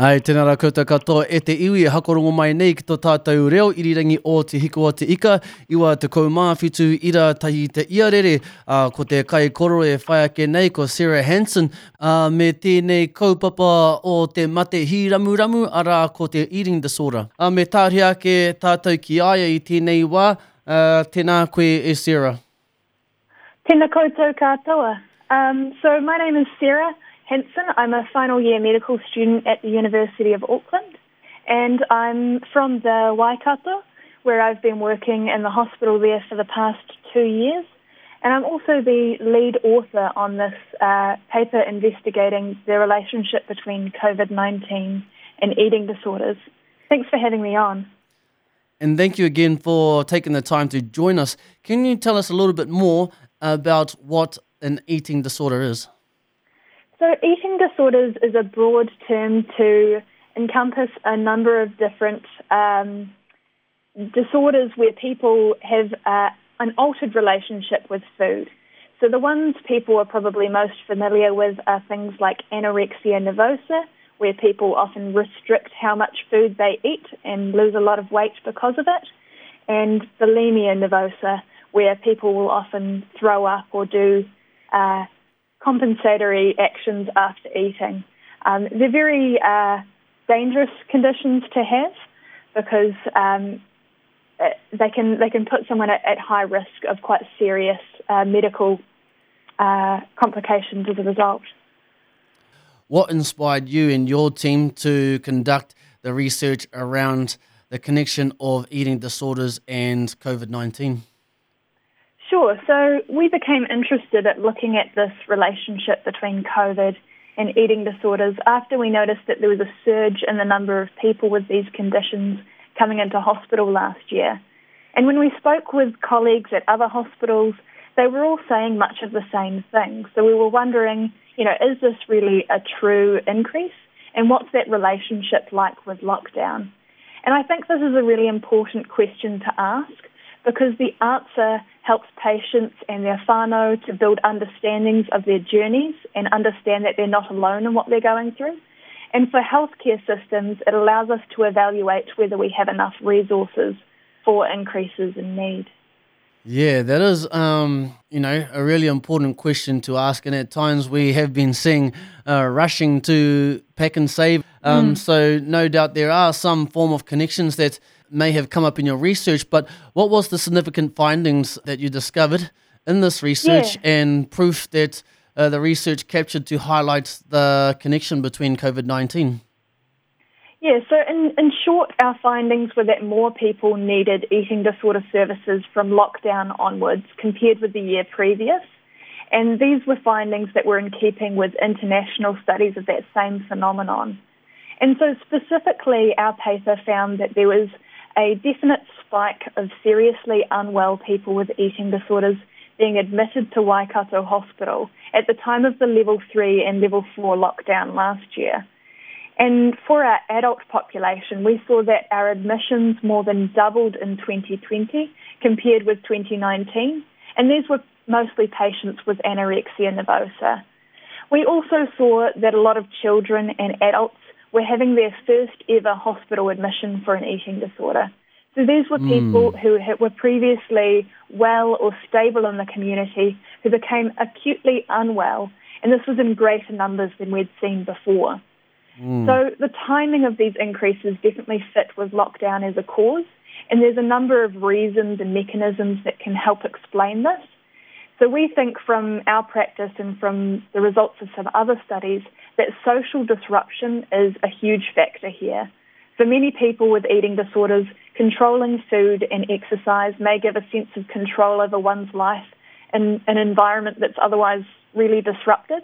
Ai, tēnā rā koutou katoa e te iwi e hakorongo mai nei ki tō tātou reo irirangi o te hiko o te ika, iwa te kaumāwhitu ira tahi te iarere, ko te kai koro e whai ake nei ko Sarah Hanson, me tēnei kaupapa o te mate hiramuramu ara ko te eating disorder. Me tāri ake tātou ki aia I tēnei wā, tēnā koe e Sarah. Tēnā koutou katoa. So my name is Sarah Henson. I'm a final year medical student at the University of Auckland, and I'm from the Waikato, where I've been working in the hospital there for the past 2 years. And I'm also the lead author on this paper investigating the relationship between COVID-19 and eating disorders. Thanks for having me on. And thank you again for taking the time to join us. Can you tell us a little bit more about what an eating disorder is? So eating disorders is a broad term to encompass a number of different disorders where people have an altered relationship with food. So the ones people are probably most familiar with are things like anorexia nervosa, where people often restrict how much food they eat and lose a lot of weight because of it, and bulimia nervosa, where people will often throw up or do compensatory actions after eating. They're very dangerous conditions to have because they can put someone at high risk of quite serious medical complications as a result. What inspired you and your team to conduct the research around the connection of eating disorders and COVID-19? Sure. So we became interested at looking at this relationship between COVID and eating disorders after we noticed that there was a surge in the number of people with these conditions coming into hospital last year. And when we spoke with colleagues at other hospitals, they were all saying much of the same thing. So we were wondering, is this really a true increase? And what's that relationship like with lockdown? And I think this is a really important question to ask, because the answer helps patients and their whānau to build understandings of their journeys and understand that they're not alone in what they're going through. And for healthcare systems, it allows us to evaluate whether we have enough resources for increases in need. Yeah, that is, a really important question to ask. And at times we have been seeing rushing to pack and save. So no doubt there are some form of connections that may have come up in your research, but what was the significant findings that you discovered in this research and proof that the research captured to highlight the connection between COVID-19? Yeah, so in short, our findings were that more people needed eating disorder services from lockdown onwards compared with the year previous. And these were findings that were in keeping with international studies of that same phenomenon. And so specifically, our paper found that there was a definite spike of seriously unwell people with eating disorders being admitted to Waikato Hospital at the time of the Level 3 and Level 4 lockdown last year. And for our adult population, we saw that our admissions more than doubled in 2020 compared with 2019, and these were mostly patients with anorexia nervosa. We also saw that a lot of children and adults were having their first ever hospital admission for an eating disorder. So these were people who were previously well or stable in the community who became acutely unwell, and this was in greater numbers than we'd seen before. So the timing of these increases definitely fit with lockdown as a cause, and there's a number of reasons and mechanisms that can help explain this. So we think from our practice and from the results of some other studies that social disruption is a huge factor here. For many people with eating disorders, controlling food and exercise may give a sense of control over one's life in an environment that's otherwise really disrupted.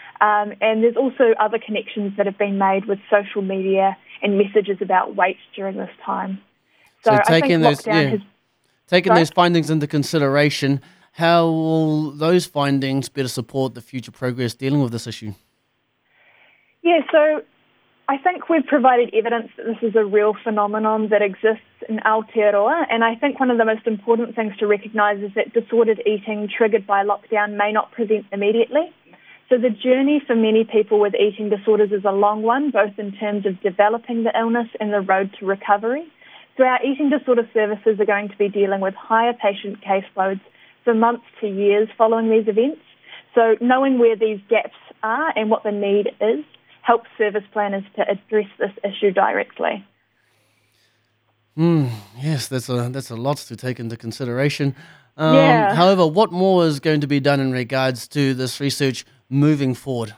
And there's also other connections that have been made with social media and messages about weight during this time. So I think lockdown has... Taking those findings into consideration, how will those findings better support the future progress dealing with this issue? Yeah, so I think we've provided evidence that this is a real phenomenon that exists in Aotearoa, and I think one of the most important things to recognise is that disordered eating triggered by lockdown may not present immediately. So the journey for many people with eating disorders is a long one, both in terms of developing the illness and the road to recovery. So our eating disorder services are going to be dealing with higher patient caseloads for months to years following these events. So knowing where these gaps are and what the need is helps service planners to address this issue directly. Yes, that's a lot to take into consideration. Yeah. However, what more is going to be done in regards to this research moving forward?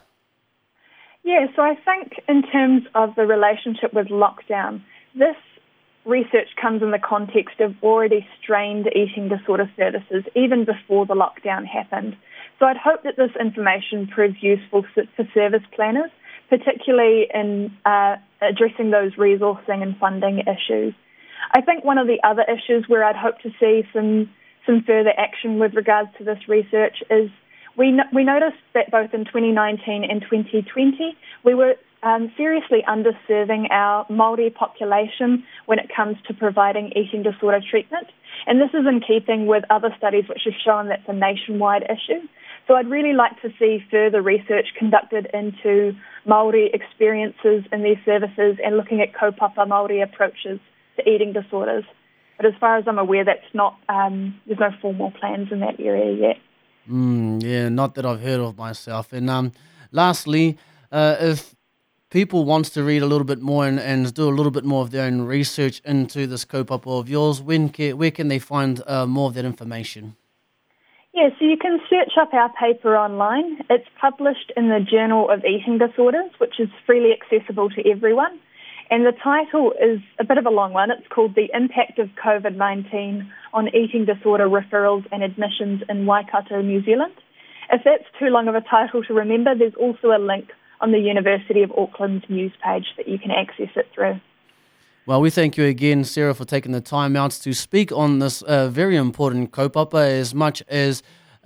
Yeah, so I think in terms of the relationship with lockdown, this research comes in the context of already strained eating disorder services even before the lockdown happened. So I'd hope that this information proves useful for service planners, particularly in addressing those resourcing and funding issues. I think one of the other issues where I'd hope to see some further action with regards to this research is we noticed that both in 2019 and 2020 we were seriously underserving our Māori population when it comes to providing eating disorder treatment. And this is in keeping with other studies which have shown that's a nationwide issue. So I'd really like to see further research conducted into Māori experiences in these services and looking at kaupapa Māori approaches to eating disorders. But as far as I'm aware, that's not. There's no formal plans in that area yet. Yeah, not that I've heard of myself. And lastly, if people wants to read a little bit more and do a little bit more of their own research into this kaupapa of yours, where can they find more of that information? Yeah, so you can search up our paper online. It's published in the Journal of Eating Disorders, which is freely accessible to everyone. And the title is a bit of a long one. It's called The Impact of COVID-19 on Eating Disorder Referrals and Admissions in Waikato, New Zealand. If that's too long of a title to remember, there's also a link on the University of Auckland's news page that you can access it through. Well, we thank you again, Sarah, for taking the time out to speak on this very important kaupapa. As much as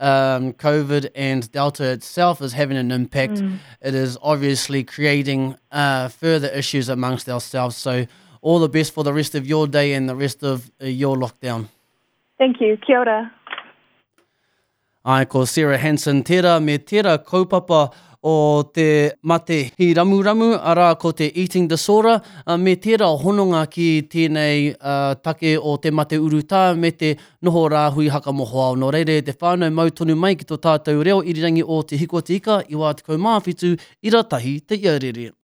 COVID and Delta itself is having an impact, it is obviously creating further issues amongst ourselves. So all the best for the rest of your day and the rest of your lockdown. Thank you. Kia ora. Ai, ko Sarah Hanson tērā me tērā kaupapa o te mate hi ramuramu, ara ko te eating disorder, me tērā hononga ki tēnei take o te mate uruta me te noho rāhui hakamoho ao. Nō reire, te whānau mau tonu mai ki tō tātou reo irirangi o te hiko te ika, i wā te kaumāwhitu, ira tahi te iarere.